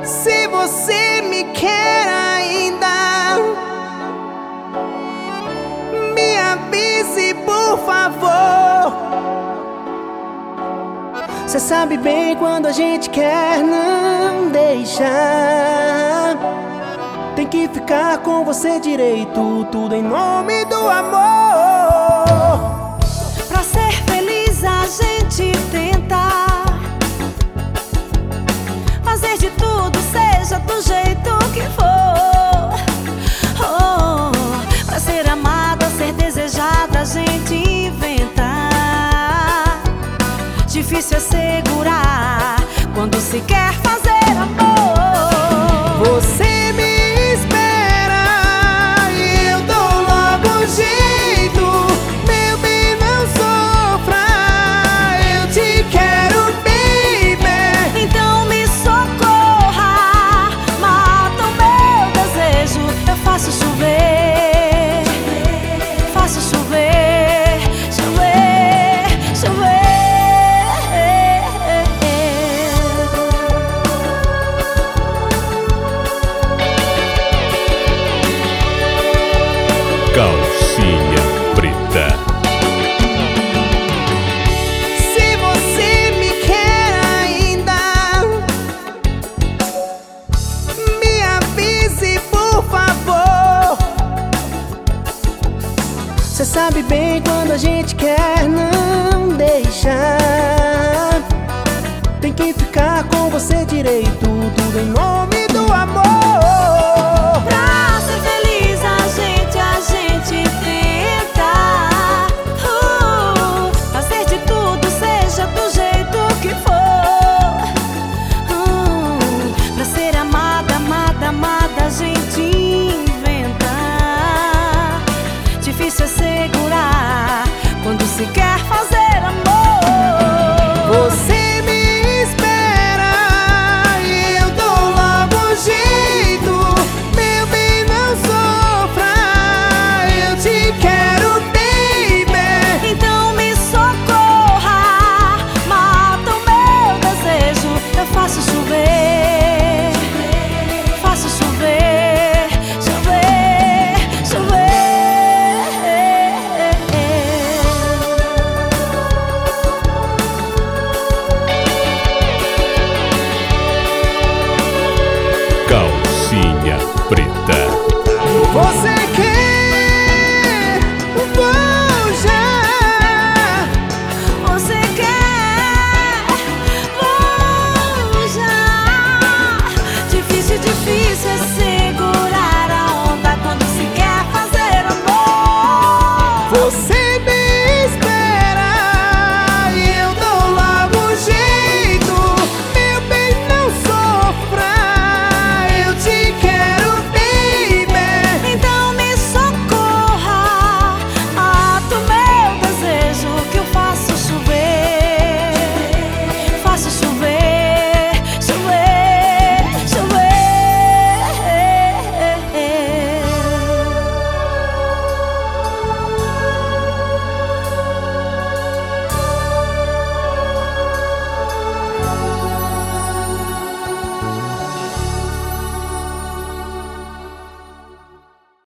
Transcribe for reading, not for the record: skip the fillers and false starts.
Se você me quer ainda, me avise, por favor. Cê sabe bem quando a gente quer não deixar. Tem que ficar com você direito, tudo em nome do amor. Pra ser feliz a gente tenta fazer de tudo, seja do jeito que for. Oh, pra ser amada, ser desejada, a gente inventa. Difícil é segurar quando se quer fazer amor. Você me espera e eu dou logo jeito. Meu bem, não sofra, eu te quero, baby. Então me socorra, mata o meu desejo. Eu faço chover, faço chover, chover, chover. Calcinha Preta. Se você me quer ainda, me avise, por favor. Cê sabe bem quando a gente quer não deixar. Tem que ficar com você direito, tudo em nome do amor.